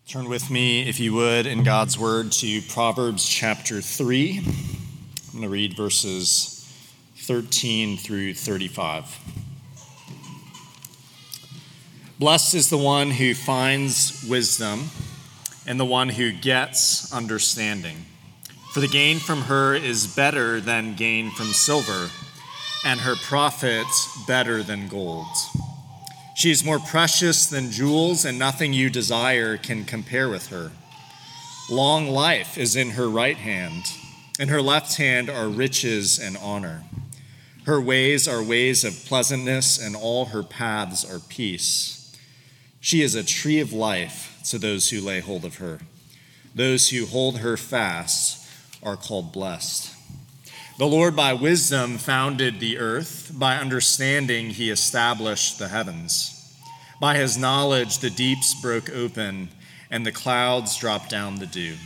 Turn with me, if you would, in God's Word to Proverbs chapter 3. I'm going to read verses 13 through 35. Blessed is the one who finds wisdom and the one who gets understanding. For the gain from her is better than gain from silver, and her profit better than gold. She is more precious than jewels, and nothing you desire can compare with her. Long life is in her right hand. In her left hand are riches and honor. Her ways are ways of pleasantness, and all her paths are peace. She is a tree of life to those who lay hold of her. Those who hold her fast are called blessed. The Lord by wisdom founded the earth. By understanding he established the heavens. By his knowledge the deeps broke open, and the clouds dropped down the dew.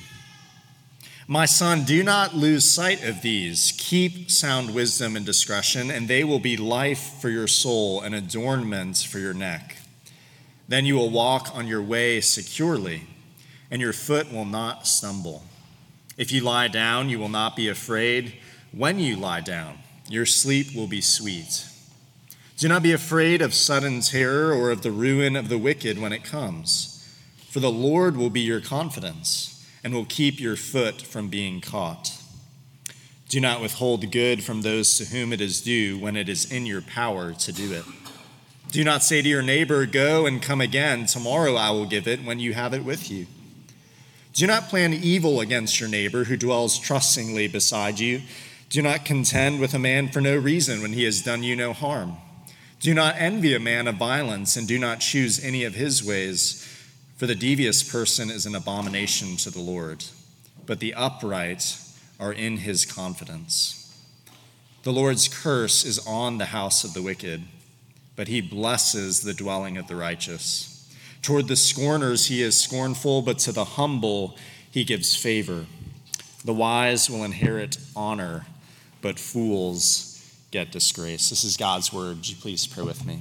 My son, do not lose sight of these. Keep sound wisdom and discretion, and they will be life for your soul and adornment for your neck. Then you will walk on your way securely, and your foot will not stumble. If you lie down, you will not be afraid. When you lie down, your sleep will be sweet. Do not be afraid of sudden terror or of the ruin of the wicked when it comes, for the Lord will be your confidence and will keep your foot from being caught. Do not withhold good from those to whom it is due when it is in your power to do it. Do not say to your neighbor, go and come again, tomorrow I will give it when you have it with you. Do not plan evil against your neighbor who dwells trustingly beside you. Do not contend with a man for no reason when he has done you no harm. Do not envy a man of violence, and do not choose any of his ways, for the devious person is an abomination to the Lord, but the upright are in his confidence. The Lord's curse is on the house of the wicked, but he blesses the dwelling of the righteous. Toward the scorners he is scornful, but to the humble he gives favor. The wise will inherit honor, but fools get disgrace. This is God's word. Would you please pray with me?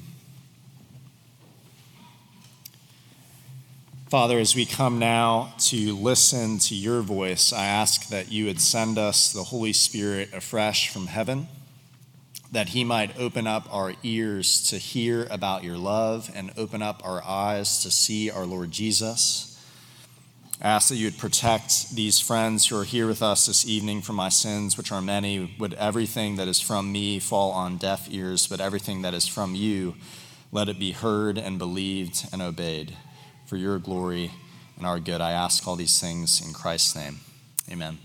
Father, as we come now to listen to your voice, I ask that you would send us the Holy Spirit afresh from heaven, that he might open up our ears to hear about your love and open up our eyes to see our Lord Jesus. I ask that you would protect these friends who are here with us this evening from my sins, which are many. Would everything that is from me fall on deaf ears, but everything that is from you, let it be heard and believed and obeyed. For your glory and our good, I ask all these things in Christ's name. Amen.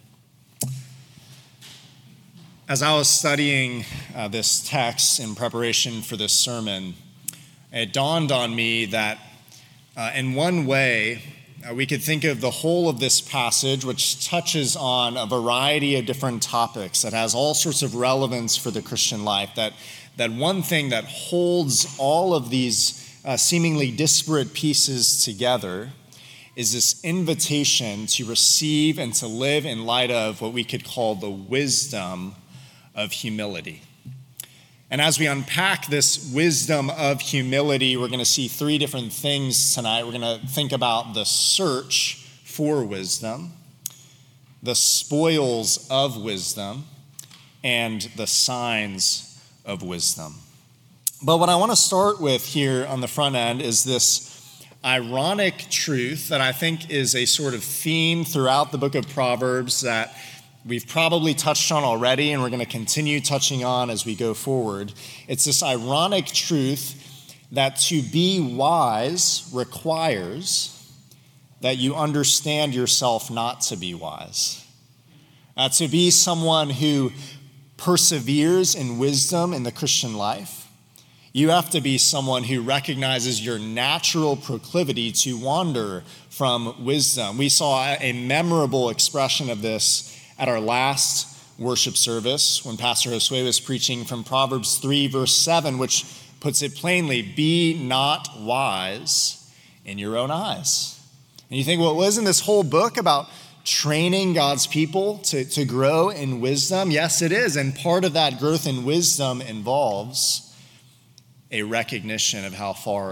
As I was studying this text in preparation for this sermon, it dawned on me that in one way, we could think of the whole of this passage, which touches on a variety of different topics that has all sorts of relevance for the Christian life, that one thing that holds all of these seemingly disparate pieces together is this invitation to receive and to live in light of what we could call the wisdom of humility. And as we unpack this wisdom of humility, we're going to see three different things tonight. We're going to think about the search for wisdom, the spoils of wisdom, and the signs of wisdom. But what I want to start with here on the front end is this ironic truth that I think is a sort of theme throughout the book of Proverbs that we've probably touched on already, and we're going to continue touching on as we go forward. It's this ironic truth that to be wise requires that you understand yourself not to be wise. To be someone who perseveres in wisdom in the Christian life, you have to be someone who recognizes your natural proclivity to wander from wisdom. We saw a memorable expression of this at our last worship service when Pastor Josue was preaching from Proverbs 3, verse 7, which puts it plainly, be not wise in your own eyes. And you think, well, isn't this whole book about training God's people to grow in wisdom? Yes, it is. And part of that growth in wisdom involves a recognition of how far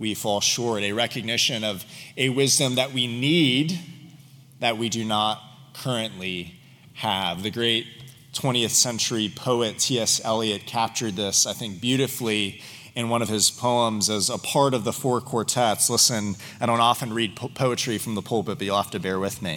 we fall short, a recognition of a wisdom that we need that we do not currently have. The great 20th century poet T.S. Eliot captured this, I think, beautifully in one of his poems as a part of the Four Quartets. Listen, I don't often read poetry from the pulpit, but you'll have to bear with me.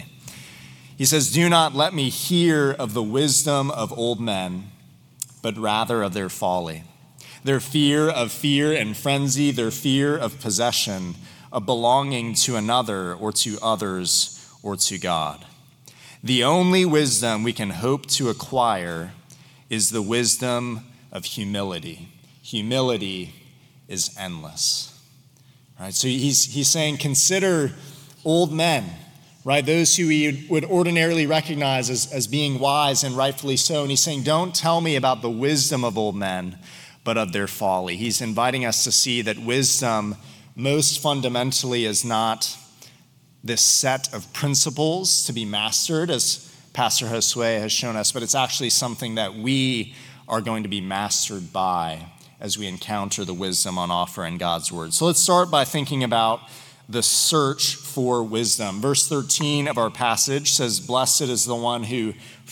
He says, "Do not let me hear of the wisdom of old men, but rather of their folly. Their fear of fear and frenzy, their fear of possession, of belonging to another or to others or to God. The only wisdom we can hope to acquire is the wisdom of humility. Humility is endless." Right? So he's saying, consider old men, right? Those who we would ordinarily recognize as being wise, and rightfully so. And he's saying, don't tell me about the wisdom of old men, but of their folly. He's inviting us to see that wisdom most fundamentally is not this set of principles to be mastered, as Pastor Josue has shown us, but it's actually something that we are going to be mastered by as we encounter the wisdom on offer in God's word. So let's start by thinking about the search for wisdom. Verse 13 of our passage says, "Blessed is the one who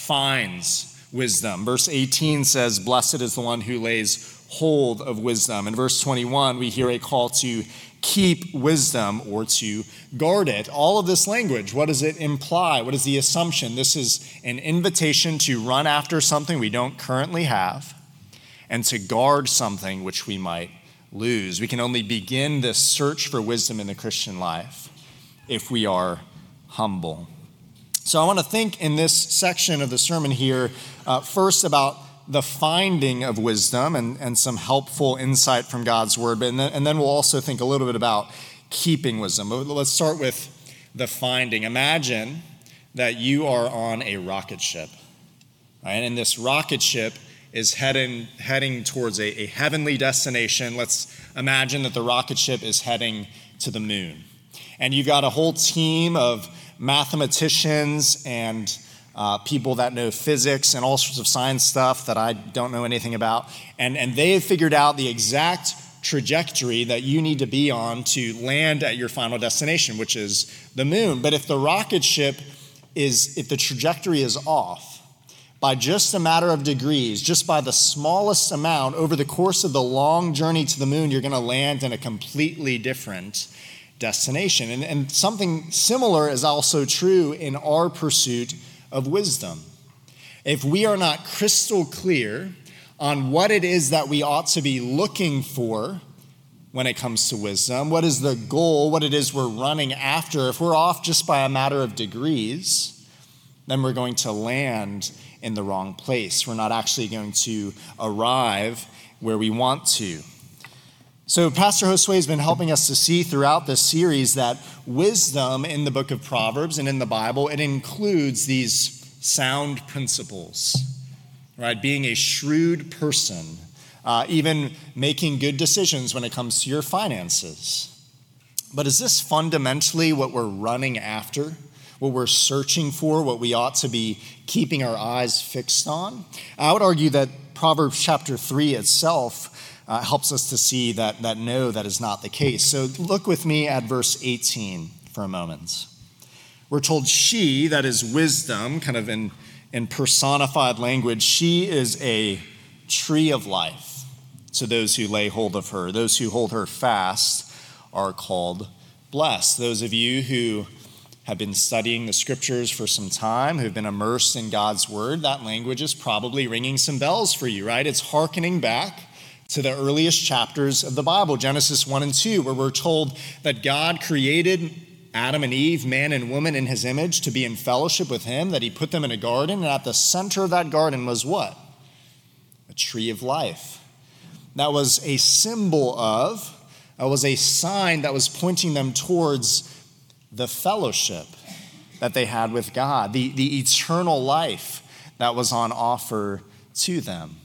finds wisdom." Verse 18 says, "Blessed is the one who lays hold of wisdom." In verse 21, we hear a call to keep wisdom or to guard it. All of this language, what does it imply? What is the assumption? This is an invitation to run after something we don't currently have and to guard something which we might lose. We can only begin this search for wisdom in the Christian life if we are humble. So I want to think in this section of the sermon here first about the finding of wisdom and some helpful insight from God's word, and then we'll also think a little bit about keeping wisdom. Let's start with the finding. Imagine that you are on a rocket ship, right? And this rocket ship is heading towards a heavenly destination. Let's imagine that the rocket ship is heading to the moon. And you've got a whole team of mathematicians and people that know physics and all sorts of science stuff that I don't know anything about. And they have figured out the exact trajectory that you need to be on to land at your final destination, which is the moon. But if the rocket ship if the trajectory is off, by just a matter of degrees, just by the smallest amount, over the course of the long journey to the moon, you're going to land in a completely different destination. And something similar is also true in our pursuit of wisdom. If we are not crystal clear on what it is that we ought to be looking for when it comes to wisdom, what is the goal, what it is we're running after, if we're off just by a matter of degrees, then we're going to land in the wrong place. We're not actually going to arrive where we want to. So Pastor Josue has been helping us to see throughout this series that wisdom in the book of Proverbs and in the Bible, it includes these sound principles, right? Being a shrewd person, even making good decisions when it comes to your finances. But is this fundamentally what we're running after? What we're searching for, what we ought to be keeping our eyes fixed on? I would argue that Proverbs chapter 3 itself helps us to see that no, that is not the case. So look with me at verse 18 for a moment. We're told she, that is wisdom, kind of in personified language, she is a tree of life to those who lay hold of her. Those who hold her fast are called blessed. Those of you who have been studying the scriptures for some time, who've been immersed in God's word, that language is probably ringing some bells for you, right? It's hearkening back to the earliest chapters of the Bible, Genesis 1 and 2, where we're told that God created Adam and Eve, man and woman, in his image to be in fellowship with him, that he put them in a garden, and at the center of that garden was what? A tree of life. That was a symbol of, that was a sign that was pointing them towards the fellowship that they had with God, the eternal life that was on offer to them.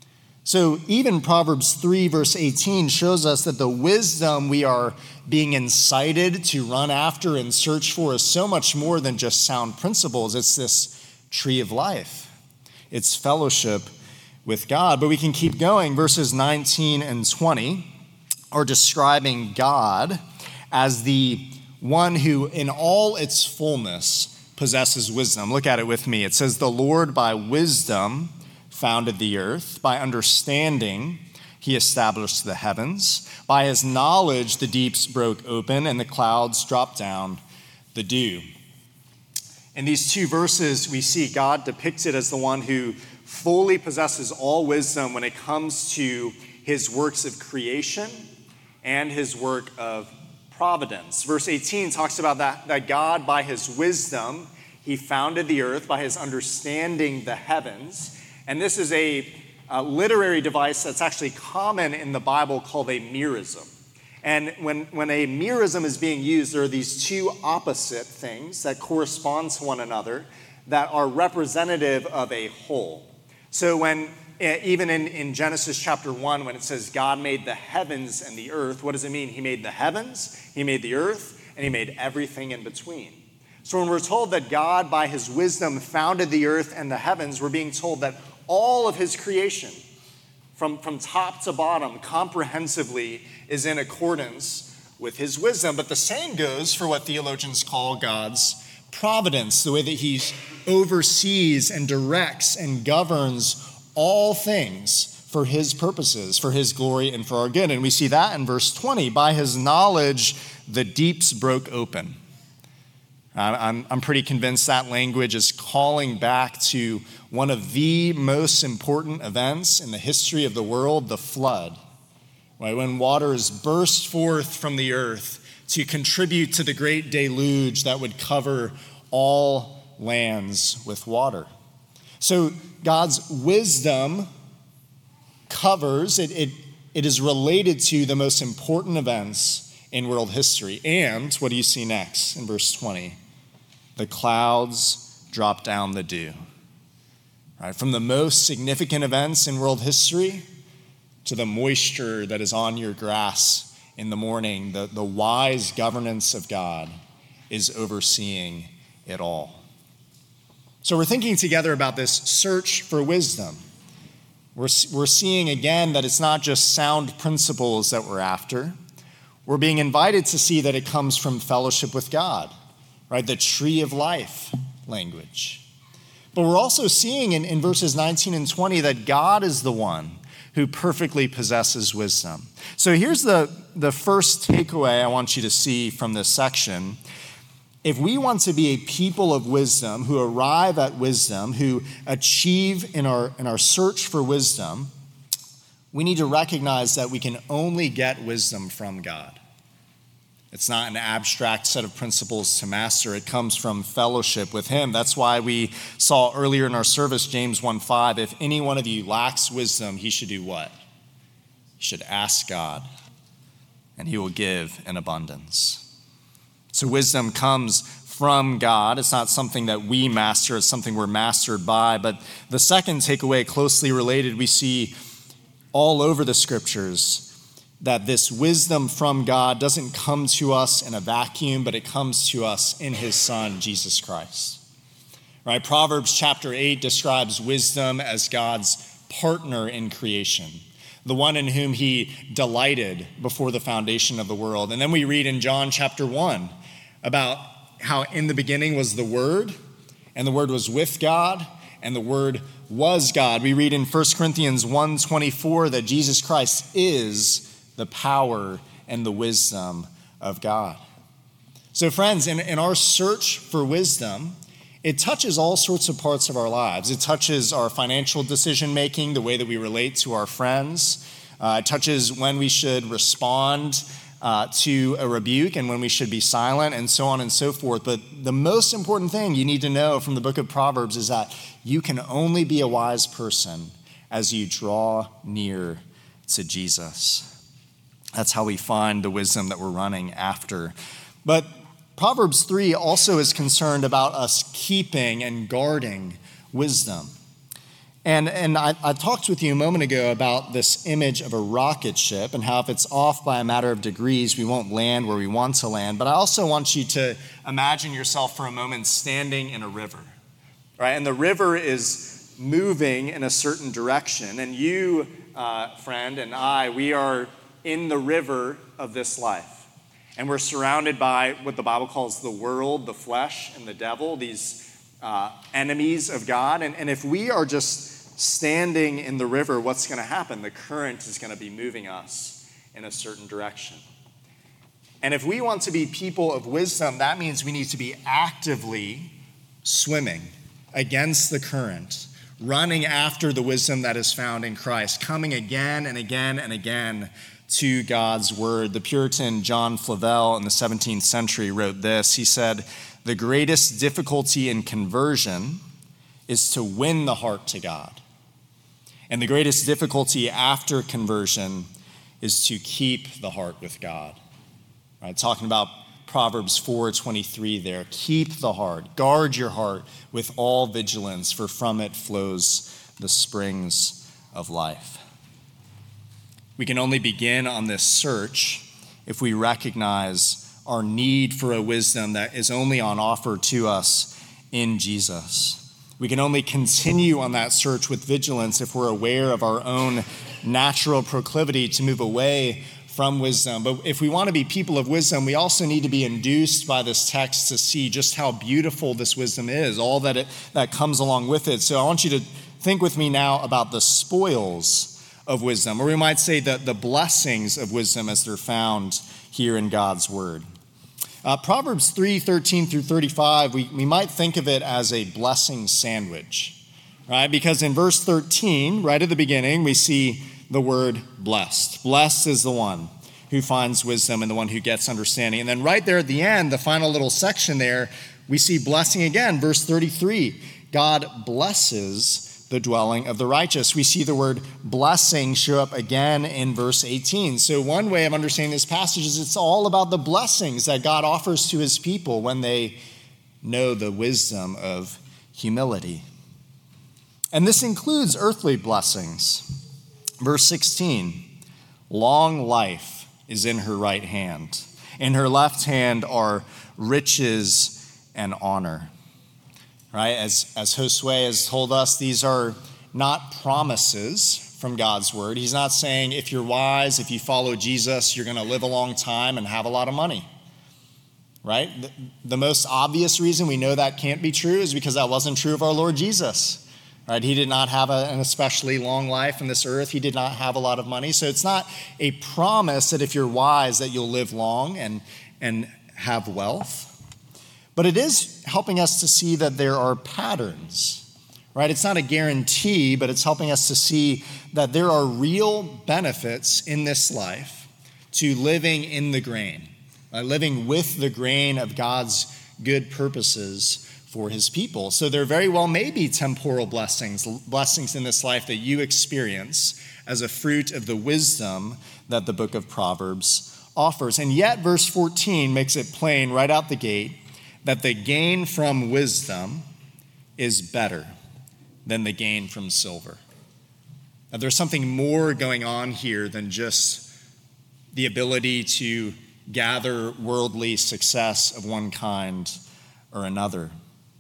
So even Proverbs 3 verse 18 shows us that the wisdom we are being incited to run after and search for is so much more than just sound principles. It's this tree of life. It's fellowship with God. But we can keep going. Verses 19 and 20 are describing God as the one who, in all its fullness, possesses wisdom. Look at it with me. It says, "The Lord by wisdom founded the earth. By understanding, he established the heavens. By his knowledge, the deeps broke open and the clouds dropped down the dew." In these two verses, we see God depicted as the one who fully possesses all wisdom when it comes to his works of creation and his work of providence. Verse 18 talks about that God, by his wisdom, he founded the earth, by his understanding the heavens. And this is a literary device that's actually common in the Bible called a merism. And when a merism is being used, there are these two opposite things that correspond to one another that are representative of a whole. So when, even in Genesis chapter 1, when it says God made the heavens and the earth, what does it mean? He made the heavens, he made the earth, and he made everything in between. So when we're told that God, by his wisdom, founded the earth and the heavens, we're being told that all of his creation, from top to bottom, comprehensively, is in accordance with his wisdom. But the same goes for what theologians call God's providence, the way that he oversees and directs and governs all things for his purposes, for his glory and for our good. And we see that in verse 20. By his knowledge, the deeps broke open. I'm pretty convinced that language is calling back to one of the most important events in the history of the world, the flood. Right? When waters burst forth from the earth to contribute to the great deluge that would cover all lands with water. So God's wisdom covers, it is related to the most important events in world history. And what do you see next in verse 20? The clouds drop down the dew. Right? From the most significant events in world history to the moisture that is on your grass in the morning, the wise governance of God is overseeing it all. So we're thinking together about this search for wisdom. We're seeing again that it's not just sound principles that we're after. We're being invited to see that it comes from fellowship with God, right? The tree of life language. But we're also seeing in verses 19 and 20 that God is the one who perfectly possesses wisdom. So here's the first takeaway I want you to see from this section. If we want to be a people of wisdom, who arrive at wisdom, who achieve in our search for wisdom, we need to recognize that we can only get wisdom from God. It's not an abstract set of principles to master. It comes from fellowship with him. That's why we saw earlier in our service, James 1:5, if any one of you lacks wisdom, he should do what? He should ask God, and he will give in abundance. So wisdom comes from God. It's not something that we master. It's something we're mastered by. But the second takeaway, closely related, we see all over the scriptures that this wisdom from God doesn't come to us in a vacuum, but it comes to us in his Son, Jesus Christ. Right? Proverbs chapter 8 describes wisdom as God's partner in creation, the one in whom he delighted before the foundation of the world. And then we read in John chapter 1 about how in the beginning was the Word, and the Word was with God, and the Word was God. We read in 1 Corinthians 1:24 that Jesus Christ is the power and the wisdom of God. So friends, in our search for wisdom, it touches all sorts of parts of our lives. It touches our financial decision-making, the way that we relate to our friends. It touches when we should respond to a rebuke and when we should be silent, and so on and so forth. But the most important thing you need to know from the book of Proverbs is that you can only be a wise person as you draw near to Jesus. That's how we find the wisdom that we're running after. But Proverbs 3 also is concerned about us keeping and guarding wisdom. And I talked with you a moment ago about this image of a rocket ship and how if it's off by a matter of degrees, we won't land where we want to land. But I also want you to imagine yourself for a moment standing in a river, right? And the river is moving in a certain direction. And you, friend, and I, we are in the river of this life. And we're surrounded by what the Bible calls the world, the flesh, and the devil, these enemies of God. And if we are just standing in the river, what's going to happen? The current is going to be moving us in a certain direction. And if we want to be people of wisdom, that means we need to be actively swimming against the current, running after the wisdom that is found in Christ, coming again and again and again to God's word. The Puritan John Flavel in the 17th century wrote this. He said, "The greatest difficulty in conversion is to win the heart to God. And the greatest difficulty after conversion is to keep the heart with God." Right, talking about Proverbs 4:23 there. Keep the heart, guard your heart with all vigilance, for from it flows the springs of life. We can only begin on this search if we recognize our need for a wisdom that is only on offer to us in Jesus. We can only continue on that search with vigilance if we're aware of our own natural proclivity to move away from wisdom. But if we want to be people of wisdom, we also need to be induced by this text to see just how beautiful this wisdom is, all that comes along with it. So I want you to think with me now about the spoils of wisdom, or we might say the blessings of wisdom as they're found here in God's word. Proverbs 3:13 through 35, we might think of it as a blessing sandwich, right? Because in verse 13, right at the beginning, we see the word blessed. Blessed is the one who finds wisdom and the one who gets understanding. And then right there at the end, the final little section there, we see blessing again. Verse 33, God blesses the dwelling of the righteous. We see the word blessing show up again in verse 18. So one way of understanding this passage is it's all about the blessings that God offers to his people when they know the wisdom of humility. And this includes earthly blessings. Verse 16, long life is in her right hand. In her left hand are riches and honor. Right? As Josue has told us, these are not promises from God's word. He's not saying if you're wise, if you follow Jesus, you're going to live a long time and have a lot of money. Right? The most obvious reason we know that can't be true is because that wasn't true of our Lord Jesus. Right? He did not have an especially long life on this earth. He did not have a lot of money. So it's not a promise that if you're wise that you'll live long and have wealth. But it is helping us to see that there are patterns, right? It's not a guarantee, but it's helping us to see that there are real benefits in this life to living in the grain, living with the grain of God's good purposes for his people. So there very well may be temporal blessings in this life that you experience as a fruit of the wisdom that the book of Proverbs offers. And yet verse 14 makes it plain right out the gate that the gain from wisdom is better than the gain from silver. Now, there's something more going on here than just the ability to gather worldly success of one kind or another.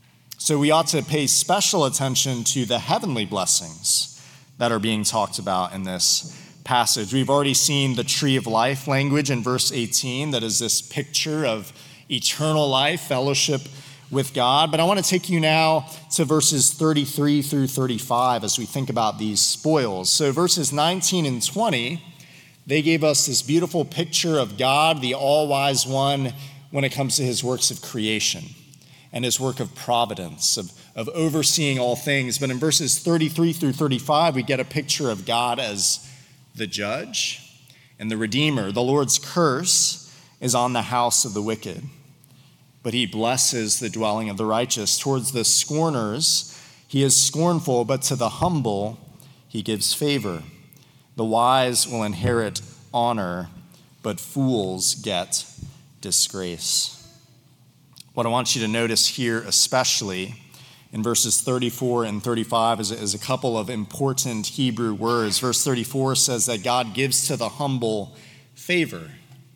So we ought to pay special attention to the heavenly blessings that are being talked about in this passage. We've already seen the tree of life language in verse 18, that is this picture of eternal life, fellowship with God. But I want to take you now to verses 33 through 35 as we think about these spoils. So verses 19 and 20, they gave us this beautiful picture of God, the all-wise one, when it comes to his works of creation and his work of providence, of overseeing all things. But in verses 33 through 35, we get a picture of God as the judge and the redeemer. The Lord's curse is on the house of the wicked, but he blesses the dwelling of the righteous. Towards the scorners, he is scornful, but to the humble, he gives favor. The wise will inherit honor, but fools get disgrace. What I want you to notice here, especially in verses 34 and 35, is a couple of important Hebrew words. Verse 34 says that God gives to the humble favor.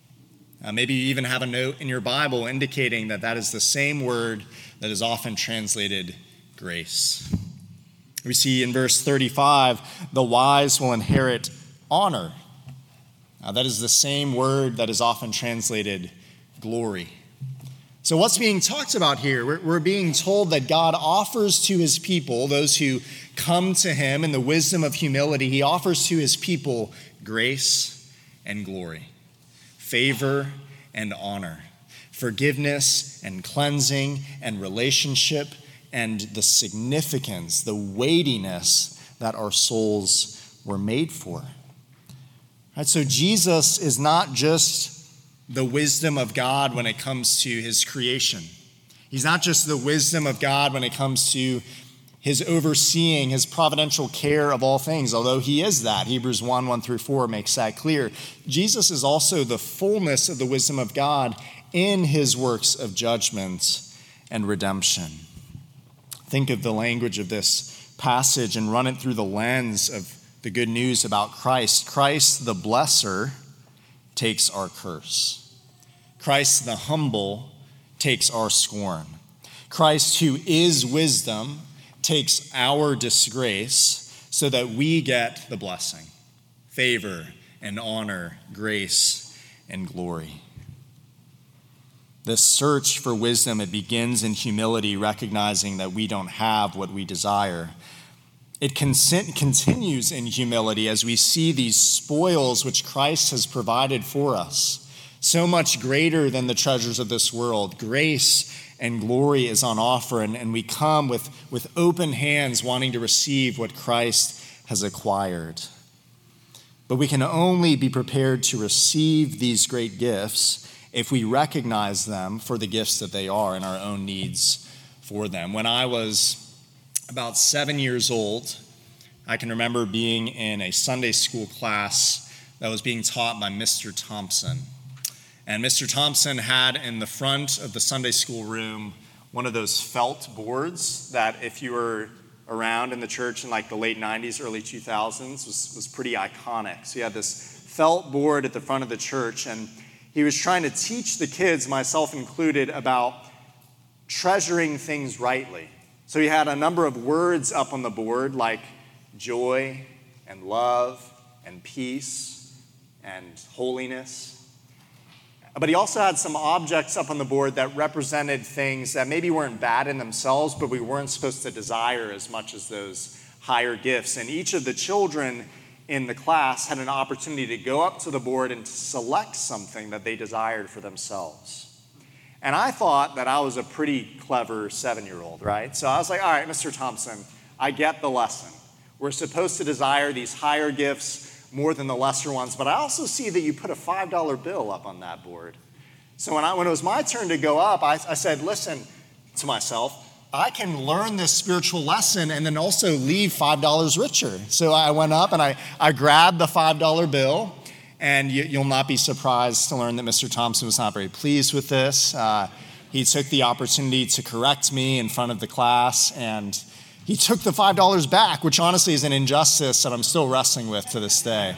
Maybe you even have a note in your Bible indicating that that is the same word that is often translated grace. We see in verse 35, the wise will inherit honor. That is the same word that is often translated glory. So what's being talked about here? We're being told that God offers to his people, those who come to him in the wisdom of humility, he offers to his people grace and glory, favor and honor, forgiveness and cleansing and relationship, and the significance, the weightiness that our souls were made for. Right, so Jesus is not just the wisdom of God when it comes to his creation. He's not just the wisdom of God when it comes to his overseeing, his providential care of all things, although he is that. Hebrews 1:1-4 makes that clear. Jesus is also the fullness of the wisdom of God in his works of judgment and redemption. Think of the language of this passage and run it through the lens of the good news about Christ. Christ, the blesser, takes our curse. Christ, the humble, takes our scorn. Christ, who is wisdom, takes our disgrace so that we get the blessing, favor and honor, grace and glory. This search for wisdom, it begins in humility, recognizing that we don't have what we desire. It continues in humility as we see these spoils which Christ has provided for us, so much greater than the treasures of this world. Grace and glory is on offer, and we come with open hands wanting to receive what Christ has acquired. But we can only be prepared to receive these great gifts if we recognize them for the gifts that they are and our own needs for them. When I was about 7 years old, I can remember being in a Sunday school class that was being taught by Mr. Thompson. And Mr. Thompson had in the front of the Sunday school room one of those felt boards that if you were around in the church in like the late 90s, early 2000s was pretty iconic. So he had this felt board at the front of the church, and he was trying to teach the kids, myself included, about treasuring things rightly. So he had a number of words up on the board like joy and love and peace and holiness. But he also had some objects up on the board that represented things that maybe weren't bad in themselves, but we weren't supposed to desire as much as those higher gifts. And each of the children in the class had an opportunity to go up to the board and to select something that they desired for themselves. And I thought that I was a pretty clever 7-year-old, right? So I was like, all right, Mr. Thompson, I get the lesson. We're supposed to desire these higher gifts more than the lesser ones, but I also see that you put a $5 bill up on that board. So when it was my turn to go up, I said, listen to myself, I can learn this spiritual lesson and then also leave $5 richer. So I went up and I grabbed the $5 bill, and you'll not be surprised to learn that Mr. Thompson was not very pleased with this. He took the opportunity to correct me in front of the class, and he took the $5 back, which honestly is an injustice that I'm still wrestling with to this day.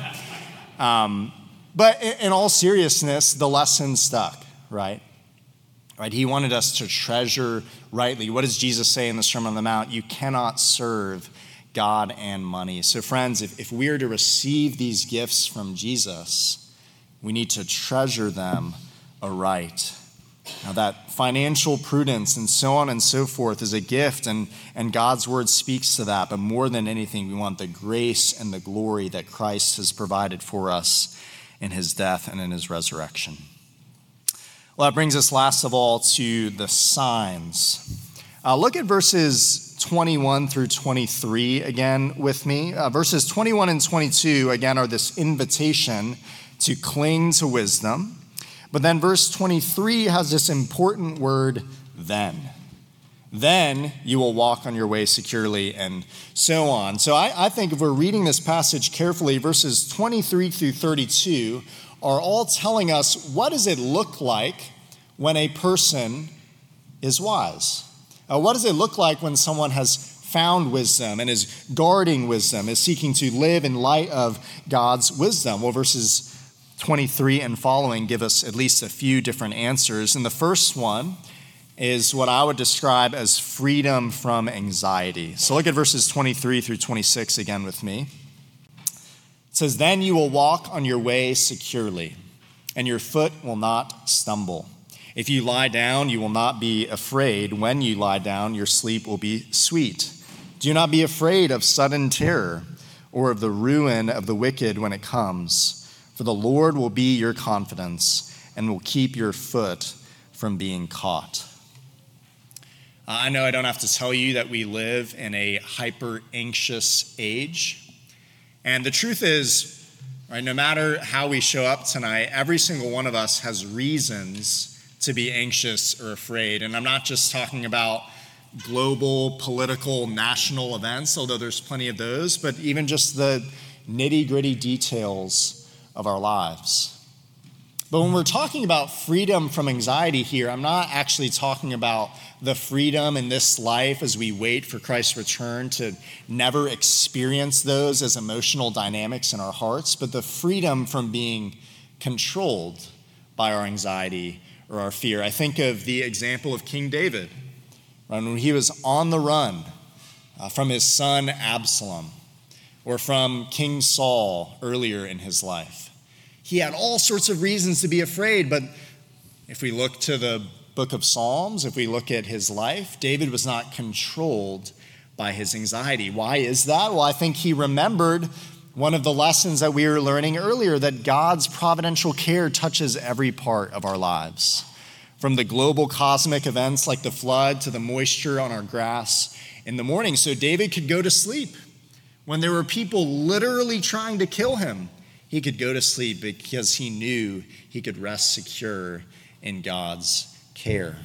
But in all seriousness, the lesson stuck, right? He wanted us to treasure rightly. What does Jesus say in the Sermon on the Mount? You cannot serve God and money. So friends, if we are to receive these gifts from Jesus, we need to treasure them aright. Now that financial prudence and so on and so forth is a gift, and God's word speaks to that. But more than anything, we want the grace and the glory that Christ has provided for us in his death and in his resurrection. Well, that brings us last of all to the signs. Look at verses 21 through 23 again with me. Verses 21 and 22, again, are this invitation to cling to wisdom. But then verse 23 has this important word, then. Then you will walk on your way securely, and so on. So I think if we're reading this passage carefully, verses 23 through 32 are all telling us what does it look like when a person is wise. What does it look like when someone has found wisdom and is guarding wisdom, is seeking to live in light of God's wisdom? Well, verses 23 and following give us at least a few different answers. And the first one is what I would describe as freedom from anxiety. So look at verses 23 through 26 again with me. It It says, then you will walk on your way securely, and your foot will not stumble. If you lie down, you will not be afraid. When you lie down, your sleep will be sweet. Do not be afraid of sudden terror or of the ruin of the wicked when it comes, for the Lord will be your confidence and will keep your foot from being caught. I know I don't have to tell you that we live in a hyper-anxious age. And the truth is, right, no matter how we show up tonight, every single one of us has reasons to be anxious or afraid. And I'm not just talking about global, political, national events, although there's plenty of those, but even just the nitty-gritty details of our lives. But when we're talking about freedom from anxiety here, I'm not actually talking about the freedom in this life as we wait for Christ's return to never experience those as emotional dynamics in our hearts, but the freedom from being controlled by our anxiety or our fear. I think of the example of King David, when he was on the run from his son Absalom, or from King Saul earlier in his life. He had all sorts of reasons to be afraid, but if we look to the book of Psalms, if we look at his life, David was not controlled by his anxiety. Why is that? Well, I think he remembered one of the lessons that we were learning earlier, that God's providential care touches every part of our lives. From the global cosmic events like the flood to the moisture on our grass in the morning. So David could go to sleep when there were people literally trying to kill him. He could go to sleep because he knew he could rest secure in God's care.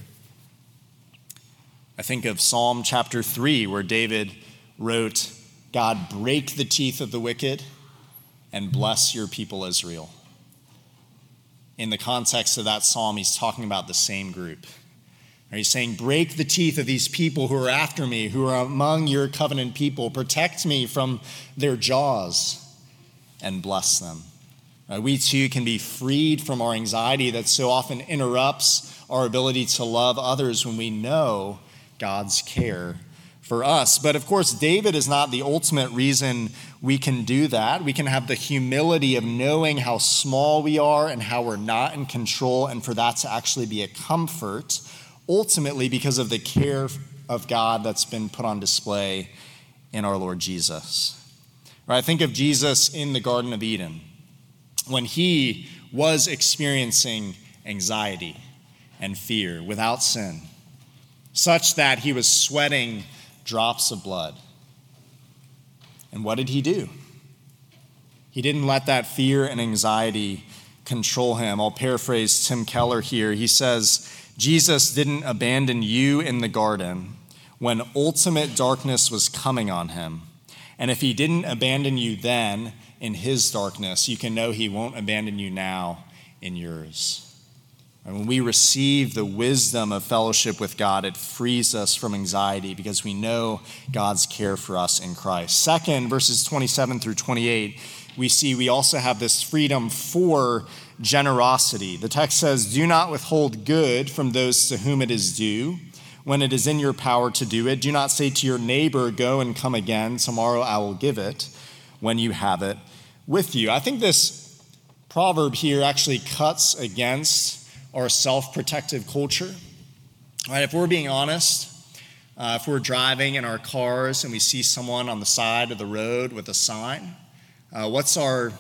I think of Psalm chapter 3, where David wrote, God, break the teeth of the wicked and bless your people Israel. In the context of that psalm, he's talking about the same group. He's saying, break the teeth of these people who are after me, who are among your covenant people. Protect me from their jaws and bless them. We too can be freed from our anxiety that so often interrupts our ability to love others when we know God's care for us. But of course, David is not the ultimate reason we can do that. We can have the humility of knowing how small we are and how we're not in control, and for that to actually be a comfort, ultimately because of the care of God that's been put on display in our Lord Jesus. Right? Think of Jesus in the Garden of Eden when he was experiencing anxiety and fear without sin, such that he was sweating drops of blood. And what did he do? He didn't let that fear and anxiety control him. I'll paraphrase Tim Keller here. He says, Jesus didn't abandon you in the garden when ultimate darkness was coming on him. And if he didn't abandon you then in his darkness, you can know he won't abandon you now in yours. And when we receive the wisdom of fellowship with God, it frees us from anxiety because we know God's care for us in Christ. Second, verses 27 through 28, we also have this freedom for generosity. The text says, do not withhold good from those to whom it is due when it is in your power to do it. Do not say to your neighbor, go and come again. Tomorrow I will give it when you have it with you. I think this proverb here actually cuts against our self-protective culture. Right? If we're being honest, if we're driving in our cars and we see someone on the side of the road with a sign, what's our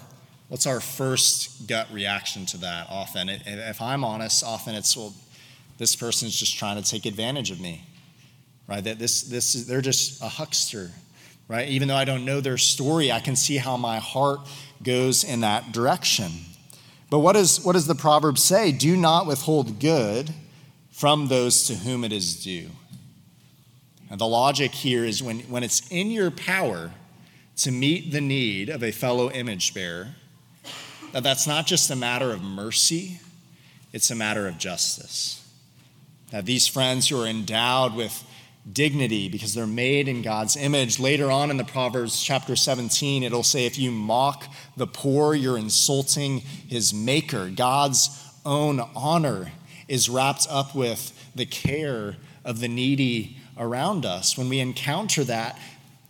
first gut reaction to that often? If I'm honest, often it's, well, this person's just trying to take advantage of me, right? That they're just a huckster, right? Even though I don't know their story, I can see how my heart goes in that direction. But what does the proverb say? Do not withhold good from those to whom it is due. And the logic here is when it's in your power to meet the need of a fellow image bearer, that's not just a matter of mercy, it's a matter of justice. That these friends who are endowed with dignity because they're made in God's image. Later on in the Proverbs chapter 17, it'll say, if you mock the poor, you're insulting his maker. God's own honor is wrapped up with the care of the needy around us. When we encounter that,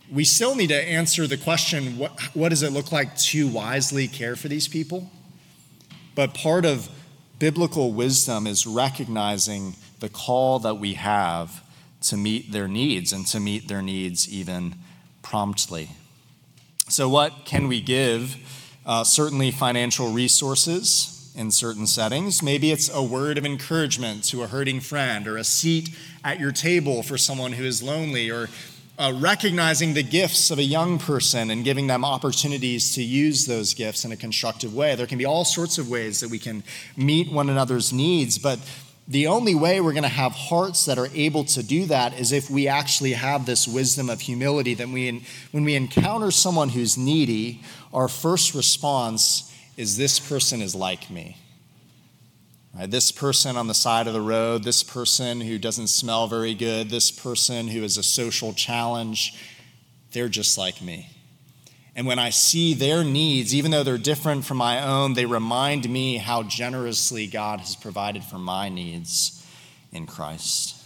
we still need to answer the question, what does it look like to wisely care for these people? But part of biblical wisdom is recognizing the call that we have to meet their needs and to meet their needs even promptly. So what can we give? Certainly financial resources in certain settings. Maybe it's a word of encouragement to a hurting friend, or a seat at your table for someone who is lonely, or recognizing the gifts of a young person and giving them opportunities to use those gifts in a constructive way. There can be all sorts of ways that we can meet one another's needs, but the only way we're going to have hearts that are able to do that is if we actually have this wisdom of humility, that when we encounter someone who's needy, our first response is, this person is like me. Right? This person on the side of the road, this person who doesn't smell very good, this person who is a social challenge, they're just like me. And when I see their needs, even though they're different from my own, they remind me how generously God has provided for my needs in Christ.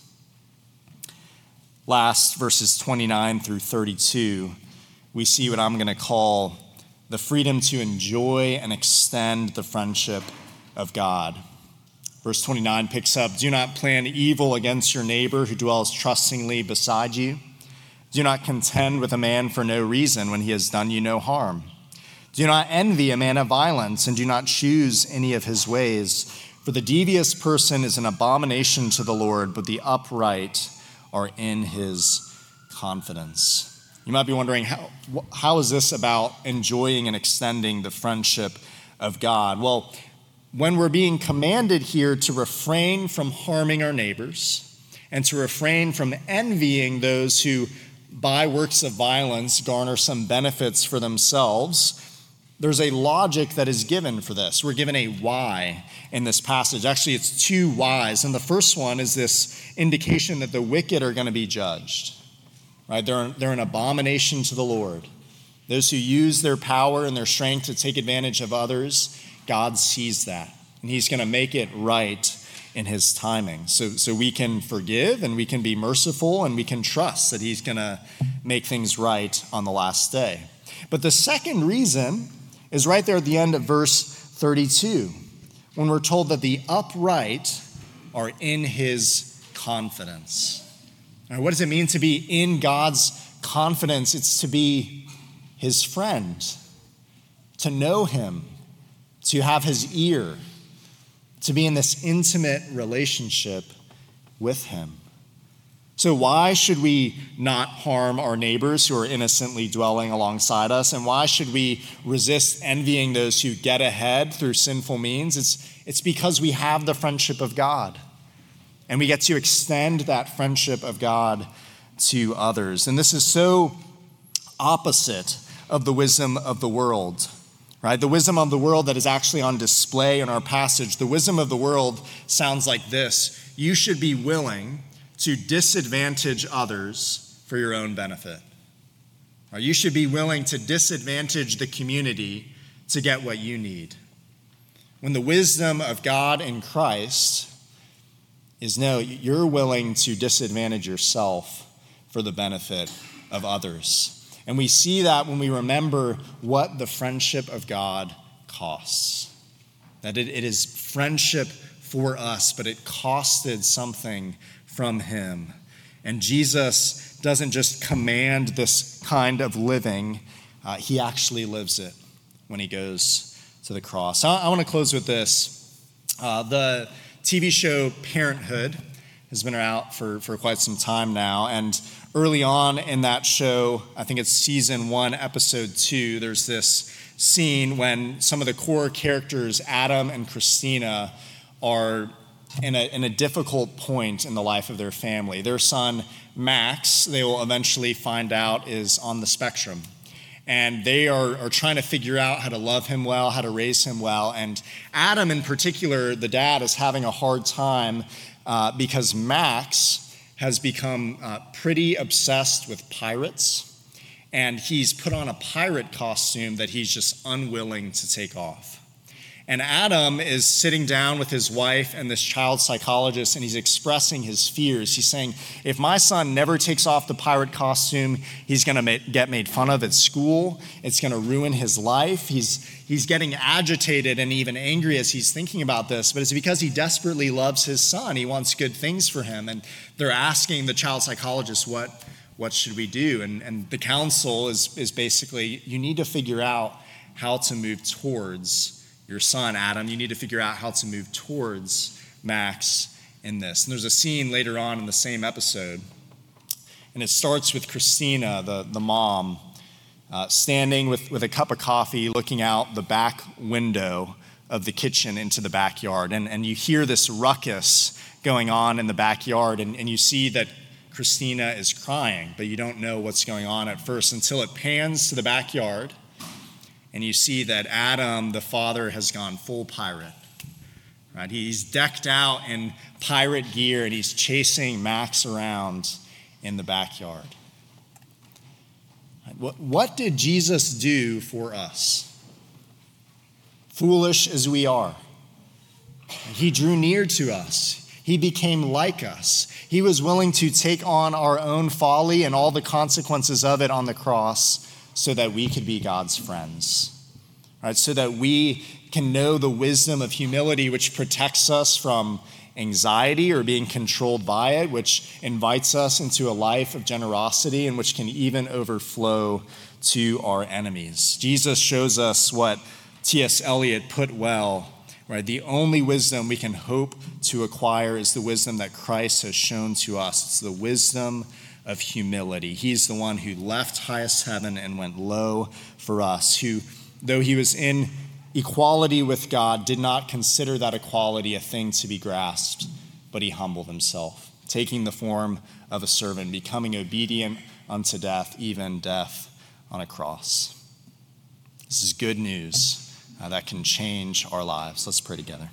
Last, verses 29 through 32, we see what I'm going to call the freedom to enjoy and extend the friendship of God. Verse 29 picks up, "Do not plan evil against your neighbor who dwells trustingly beside you. Do not contend with a man for no reason when he has done you no harm. Do not envy a man of violence, and do not choose any of his ways. For the devious person is an abomination to the Lord, but the upright are in his confidence." You might be wondering, how is this about enjoying and extending the friendship of God? Well, when we're being commanded here to refrain from harming our neighbors and to refrain from envying those who by works of violence garner some benefits for themselves, there's a logic that is given for this. We're given a why in this passage. Actually, it's two whys. And the first one is this indication that the wicked are going to be judged. Right? They're an abomination to the Lord. Those who use their power and their strength to take advantage of others, God sees that. And he's going to make it right in his timing. So we can forgive and we can be merciful and we can trust that he's going to make things right on the last day. But the second reason is right there at the end of verse 32, when we're told that the upright are in his confidence. Now, what does it mean to be in God's confidence? It's to be his friend, to know him, to have his ear, to be in this intimate relationship with him. So why should we not harm our neighbors who are innocently dwelling alongside us? And why should we resist envying those who get ahead through sinful means? It's because we have the friendship of God. And we get to extend that friendship of God to others. And this is so opposite of the wisdom of the world. Right? The wisdom of the world that is actually on display in our passage, the wisdom of the world sounds like this: you should be willing to disadvantage others for your own benefit. Or you should be willing to disadvantage the community to get what you need. When the wisdom of God in Christ is, no, you're willing to disadvantage yourself for the benefit of others. And we see that when we remember what the friendship of God costs. That it is friendship for us, but it costed something from him. And Jesus doesn't just command this kind of living, he actually lives it when he goes to the cross. I want to close with this. The TV show Parenthood has been out for quite some time now, and early on in that show, I think it's season 1, episode 2, there's this scene when some of the core characters, Adam and Christina, are in a difficult point in the life of their family. Their son, Max, they will eventually find out is on the spectrum. And they are trying to figure out how to love him well, how to raise him well. And Adam in particular, the dad, is having a hard time because Max has become pretty obsessed with pirates, and he's put on a pirate costume that he's just unwilling to take off. And Adam is sitting down with his wife and this child psychologist, and he's expressing his fears. He's saying, if my son never takes off the pirate costume, he's going to get made fun of at school. It's going to ruin his life. He's getting agitated and even angry as he's thinking about this, but it's because he desperately loves his son. He wants good things for him. And they're asking the child psychologist, what should we do? And the counsel is basically, you need to figure out how to move towards your son, Adam. You need to figure out how to move towards Max in this. And there's a scene later on in the same episode, and it starts with Christina, the mom, standing with a cup of coffee, looking out the back window of the kitchen into the backyard. And you hear this ruckus going on in the backyard, and you see that Christina is crying, but you don't know what's going on at first until it pans to the backyard. And you see that Adam, the father, has gone full pirate. Right? He's decked out in pirate gear, and he's chasing Max around in the backyard. What did Jesus do for us? Foolish as we are, he drew near to us. He became like us. He was willing to take on our own folly and all the consequences of it on the cross, so that we could be God's friends, right? So that we can know the wisdom of humility, which protects us from anxiety or being controlled by it, which invites us into a life of generosity and which can even overflow to our enemies. Jesus shows us what T.S. Eliot put well, right? The only wisdom we can hope to acquire is the wisdom that Christ has shown to us. It's the wisdom of humility. He's the one who left highest heaven and went low for us, who, though he was in equality with God, did not consider that equality a thing to be grasped, but he humbled himself, taking the form of a servant, becoming obedient unto death, even death on a cross. This is good news that can change our lives. Let's pray together.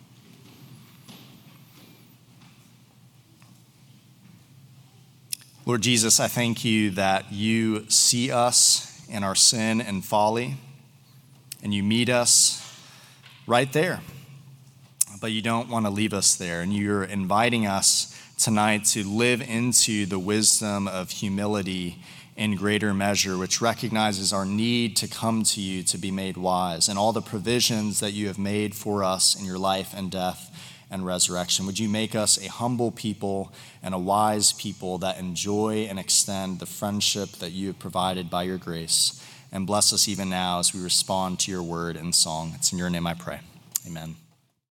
Lord Jesus, I thank you that you see us in our sin and folly, and you meet us right there. But you don't want to leave us there, and you're inviting us tonight to live into the wisdom of humility in greater measure, which recognizes our need to come to you to be made wise, and all the provisions that you have made for us in your life and death and resurrection. Would you make us a humble people and a wise people that enjoy and extend the friendship that you have provided by your grace, and bless us even now as we respond to your word and song. It's in your name I pray. Amen.